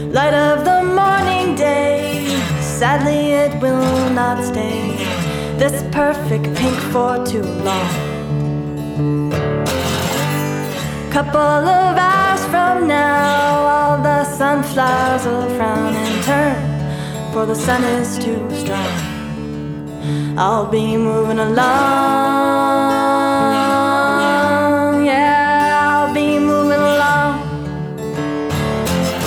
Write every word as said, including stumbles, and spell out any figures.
light of the morning day. Sadly it will not stay this perfect pink for too long. Couple of hours from now, all the sunflowers will frown and turn, for the sun is too strong. I'll be moving along